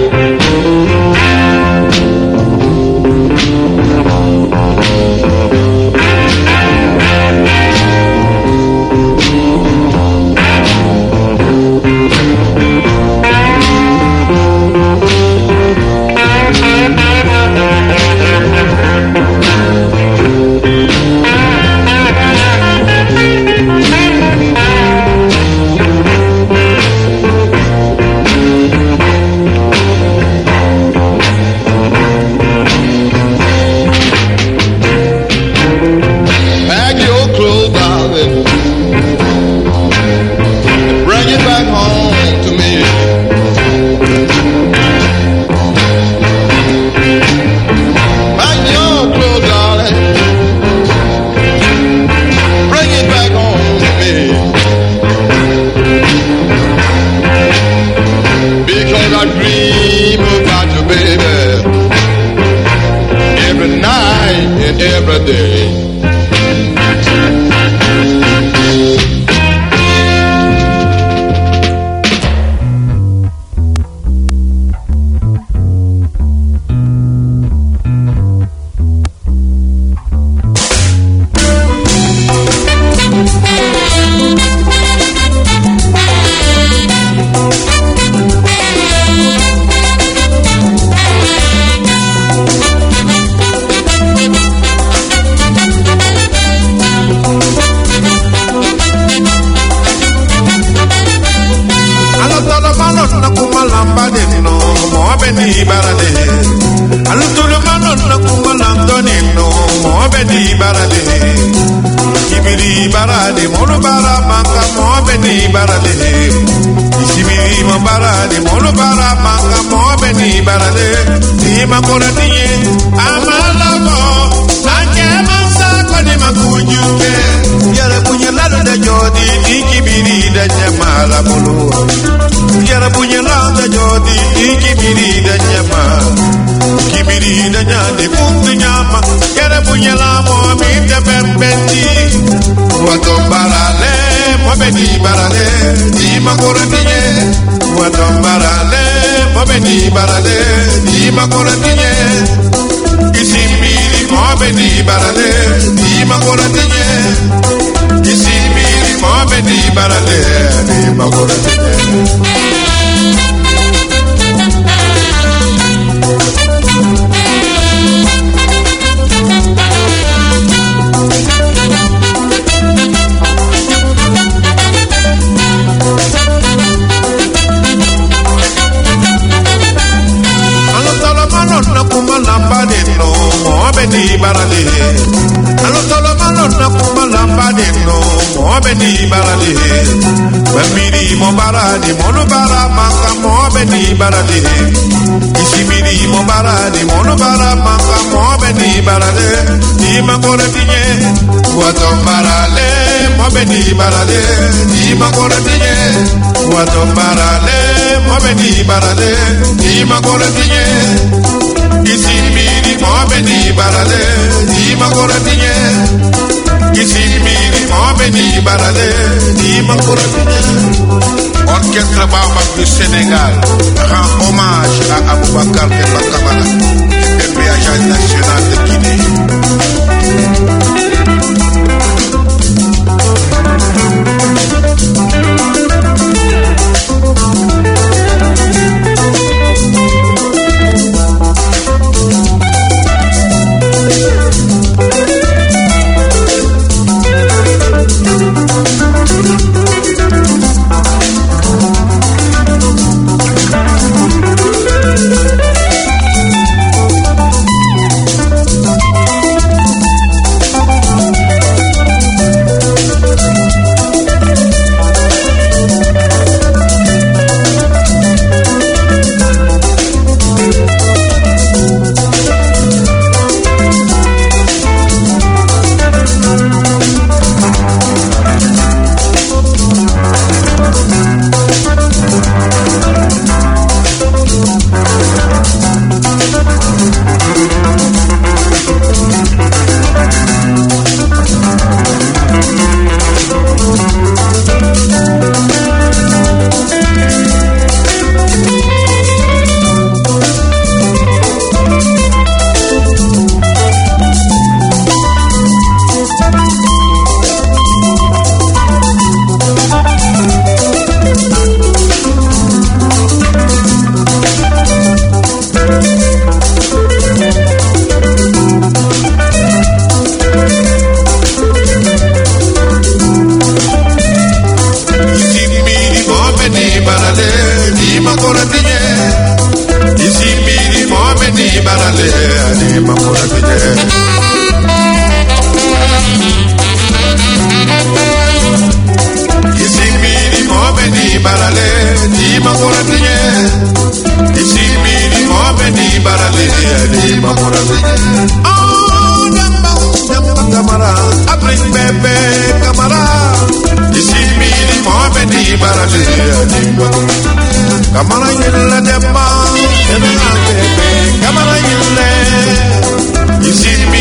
Every day. Orchestre Baobab du Sénégal rend hommage à Aboubacar Demba Camara, PPAJ national de Guinée. bring bebe kamara. Isi miri mo beni barade adimba. Kamara yilla demba, emena bebe kamara yilla. Isi